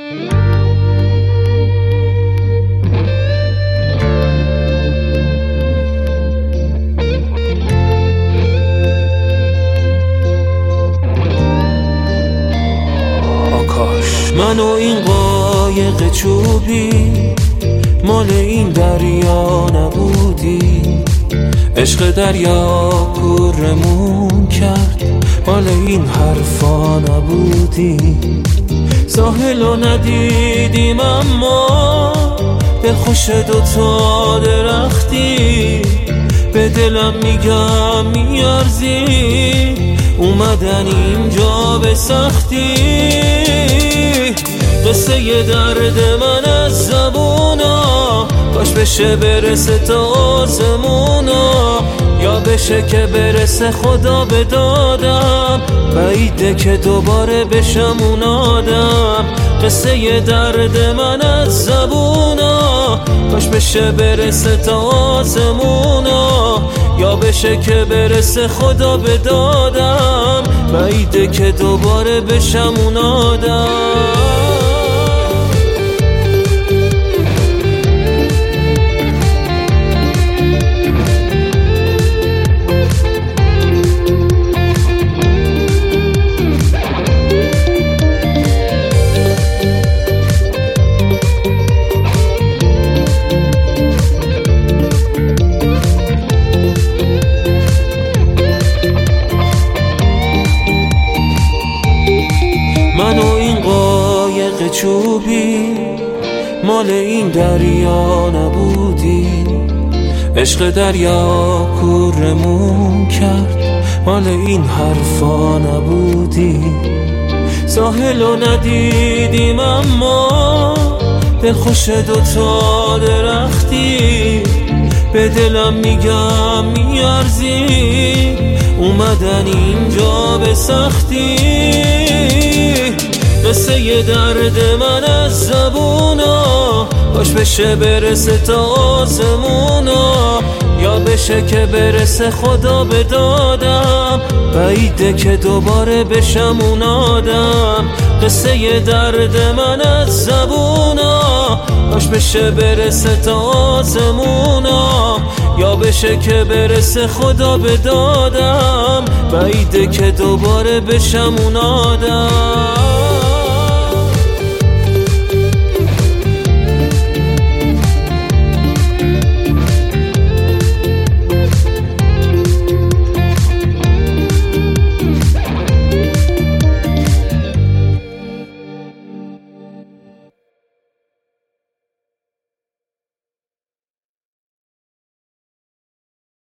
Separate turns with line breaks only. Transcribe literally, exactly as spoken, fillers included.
من و این قایق چوبی مال این دریا نبودی، عشق دریا کورمون کرد، مال این حرفا نبودی. ساحل رو ندیدیم اما دلخوش دوتا درختی، به دلم میگم میارزی اومدن اینجا به سختی. قصه ی درد من از زبونا کاش بشه برسه تا آسمونا، یا بشه که برسه خدا به دادم، بعیده که دوباره بشم اون آدم. قصه ی درد من از زبونا کاش بشه برسه تا آسمونا، یا بشه که برسه خدا به دادم، بعیده که دوباره بشم اون آدم. من و این قایق چوبی مال این دریا نبودی، عشق دریا کورمون کرد، مال این حرفا نبودی. ساحل رو ندیدیم اما دلخوش دوتا درختی، به دلم میگم میارزی اومدن اینجا به سختی. قصه ی درد من از زبونا کاش بشه برسه تا آسمونا، یا بشه که برسه خدا به دادم، بعیده که دوباره بشم اون آدم. قصه ی درد من از زبونا کاش بشه برسه تا آسمونا، یا بشه که برسه خدا به دادم، بعیده که دوباره بشم اون آدم.